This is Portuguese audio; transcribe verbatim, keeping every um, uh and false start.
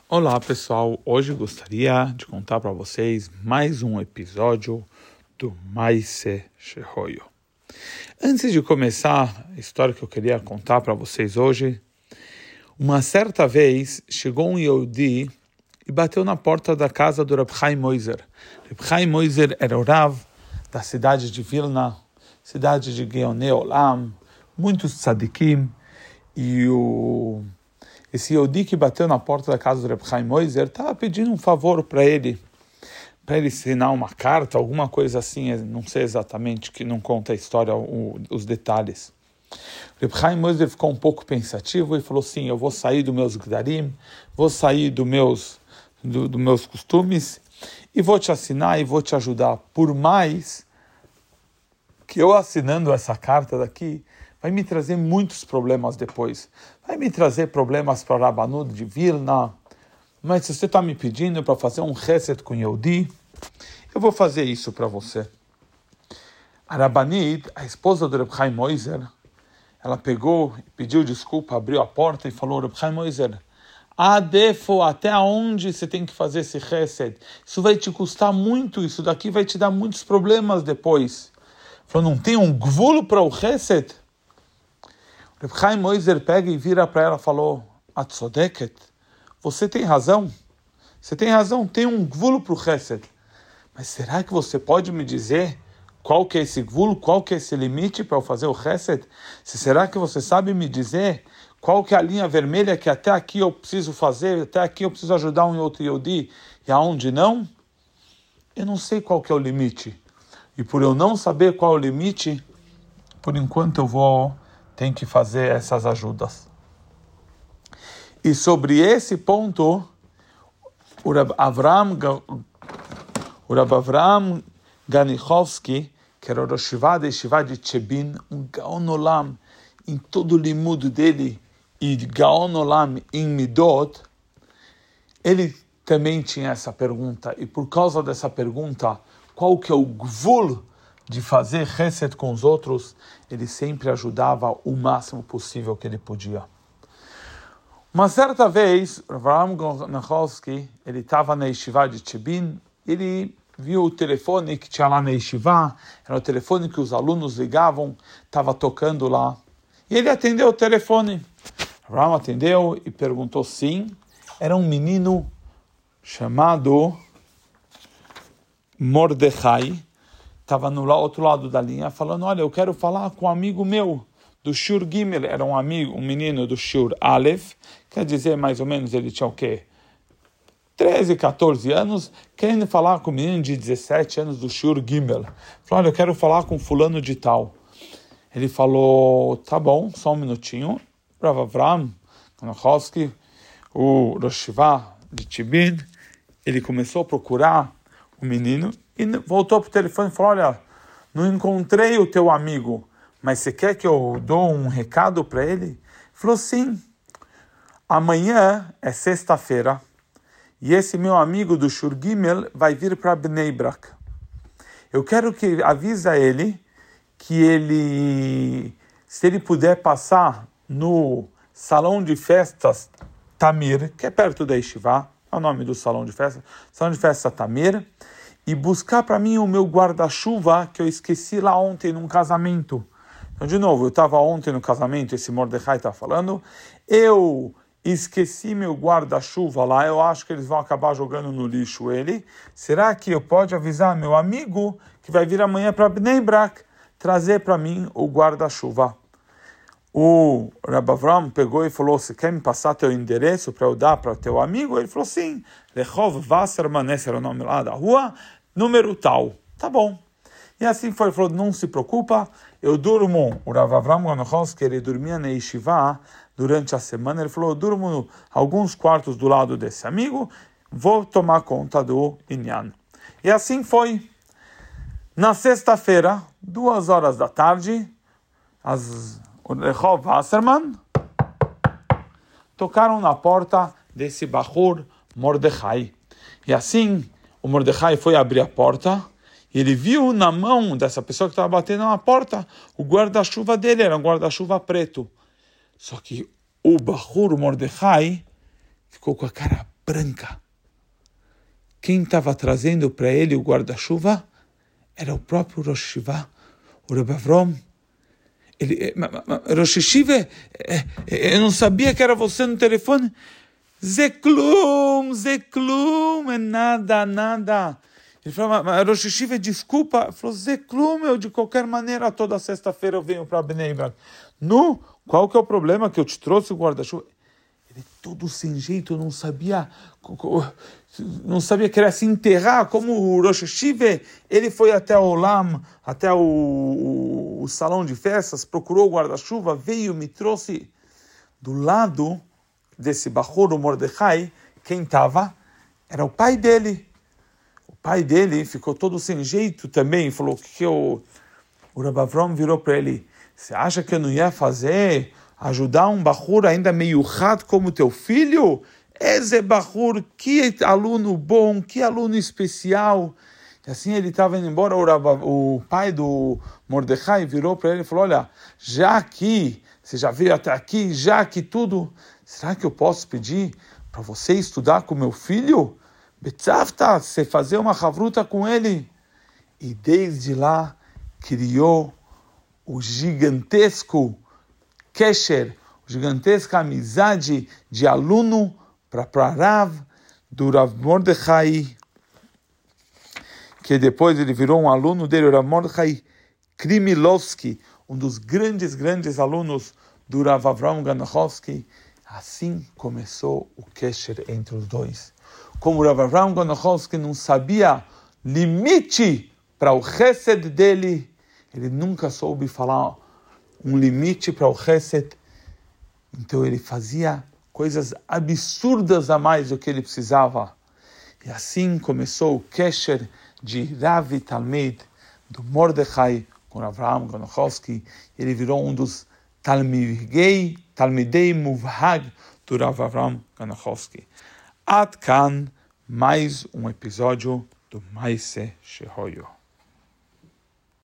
Olá pessoal, hoje gostaria de contar para vocês mais um episódio do Maaseh Shehoyo. Antes de começar a história que eu queria contar para vocês hoje, uma certa vez chegou um Yehudi e bateu na porta da casa do Reb Chaim Moiser. Reb Chaim Moiser era o Rav da cidade de Vilna, cidade de Geonei Olam, muitos tzadikim, e o... esse Yehudi que bateu na porta da casa do Reb Chaim Moiser estava pedindo um favor para ele, para ele assinar uma carta, alguma coisa assim, não sei exatamente, que não conta a história, o, os detalhes. O Reb Chaim Moiser ficou um pouco pensativo e falou assim: eu vou sair dos meus gdarim, vou sair dos meus, do, do meus costumes e vou te assinar e vou te ajudar. Por mais que eu assinando essa carta daqui, vai me trazer muitos problemas depois. Vai me trazer problemas para o Rabanud de Vilna. Mas se você está me pedindo para fazer um chesed com Yehudi, eu vou fazer isso para você. A Rabbanit, a esposa do Reb Chaim Moiser, ela pegou e pediu desculpa, abriu a porta e falou: Reb Chaim Moiser, Adefo, até onde você tem que fazer esse chesed? Isso vai te custar muito, isso daqui vai te dar muitos problemas depois. Falou: não tem um gvulo para o chesed? Reb Chaim Moiser pega e vira para ela e falou: Atzodeket, você tem razão, você tem razão, tem um gvulo para o chesed. Mas será que você pode me dizer qual que é esse gvulo, qual que é esse limite para eu fazer o chesed? Se será que você sabe me dizer qual que é a linha vermelha que até aqui eu preciso fazer, até aqui eu preciso ajudar um outro Yehudi e aonde não? Eu não sei qual que é o limite. E por eu não saber qual é o limite, por enquanto eu vou ter que fazer essas ajudas. E sobre esse ponto, o Rab Avram, o Rab Avram Ganichovsky, que era o Rosh Yeshiva de Yeshiva de Chebin, um Gaon Olam em todo o limudo dele, e Gaon Olam em Midot, ele também tinha essa pergunta. E por causa dessa pergunta, qual que é o gvul de fazer chesed com os outros, ele sempre ajudava o máximo possível que ele podia. Uma certa vez, Avram Ganichovsky, ele estava na Yeshiva de Chebin, ele viu o telefone que tinha lá na Yeshiva, era o telefone que os alunos ligavam, estava tocando lá. E ele atendeu o telefone. Avram atendeu e perguntou sim. Era um menino chamado Mordechai, estava no outro lado da linha, falando: olha, eu quero falar com um amigo meu do Shur Gimel. Era um amigo, um menino do Shur Aleph, quer dizer, mais ou menos, ele tinha o quê? treze, catorze anos, querendo falar com um menino de dezessete anos do Shur Gimel. Falou: olha, eu quero falar com fulano de tal. Ele falou: tá bom, só um minutinho. Rav Avram Ganichovsky, o Rosh Yeshiva de Chebin, ele começou a procurar o menino e voltou para o telefone e falou: olha, não encontrei o teu amigo, mas você quer que eu dou um recado para ele? Ele falou: sim, amanhã é sexta-feira e esse meu amigo do Shur Gimel vai vir para Bnei Brak. Eu quero que avisa ele que ele, se ele puder passar no salão de festas Tamir, que é perto da Yeshiva, é o nome do salão de festas, salão de festas Tamir, e buscar para mim o meu guarda-chuva que eu esqueci lá ontem num casamento. Então, de novo, eu estava ontem no casamento, esse Mordechai está falando, eu esqueci meu guarda-chuva lá, eu acho que eles vão acabar jogando no lixo ele. Será que eu posso avisar meu amigo que vai vir amanhã para Bnei Brak trazer para mim o guarda-chuva? O Rab Avram pegou e falou: você quer me passar teu endereço para eu dar para teu amigo? Ele falou: sim, Rehov Wasserman, esse era o nome lá da rua, número tal. Tá bom. E assim foi, ele falou: não se preocupa, eu durmo. O Rav Avram Ganichovsky, ele dormia na Yeshiva durante a semana, ele falou: eu durmo alguns quartos do lado desse amigo, vou tomar conta do Inyan. E assim foi. Na sexta-feira, duas horas da tarde, as, o Rehov Wasserman tocaram na porta desse Bahur Mordechai. E assim, o Mordechai foi abrir a porta, e ele viu na mão dessa pessoa que estava batendo na porta, o guarda-chuva dele era um guarda-chuva preto. Só que o Bahur Mordechai ficou com a cara branca. Quem estava trazendo para ele o guarda-chuva era o próprio Rosh Yeshiva, o Rebbe Avrom. Ele, Rosh Yeshiva, eu não sabia que era você no telefone. Zeklum, Zeklum, é nada, nada. Ele falou, mas Rosh Yeshiva, desculpa. Ele falou, Zeklum, eu de qualquer maneira, toda sexta-feira eu venho para Bnei Brak. No, qual que é o problema que eu te trouxe o guarda-chuva? Ele todo sem jeito, não sabia, não sabia que era se enterrar, como o Rosh Yeshiva. Ele foi até o Olam, até o, o, o salão de festas, procurou o guarda-chuva, veio, me trouxe do lado desse Bachor, o Mordecai. Quem estava era o pai dele. O pai dele ficou todo sem jeito também, falou que o, o Rebbe Avrom virou para ele, você acha que eu não ia fazer, ajudar um Bachur ainda meio rato como teu filho? Esse Bachur, que aluno bom, que aluno especial. E assim ele estava indo embora, o, Rabba, o pai do Mordecai virou para ele e falou, olha, já que você já veio até aqui, já que tudo, será que eu posso pedir para você estudar com meu filho? Betzavta, você fazer uma chavruta com ele. E desde lá criou o gigantesco Kesher, gigantesca amizade de aluno para Rav, do Rav Mordechai, que depois ele virou um aluno dele, o Rav Mordechai Krimilovsky, um dos grandes, grandes alunos do Rav Avram Ganachowski. Assim começou o Kesher entre os dois. Como o Rav Avram Ganachowski não sabia limite para o Chesed dele, ele nunca soube falar um limite para o Chesed, então ele fazia coisas absurdas a mais do que ele precisava. E assim começou o Kesher de Rav Talmid, do Mordechai, com Avraham Ganachowski. Ele virou um dos Talmidei, Talmidei Muvhag do Rav Avraham Ganachowski. Ad kan, mais um episódio do Maaseh Shehoyo.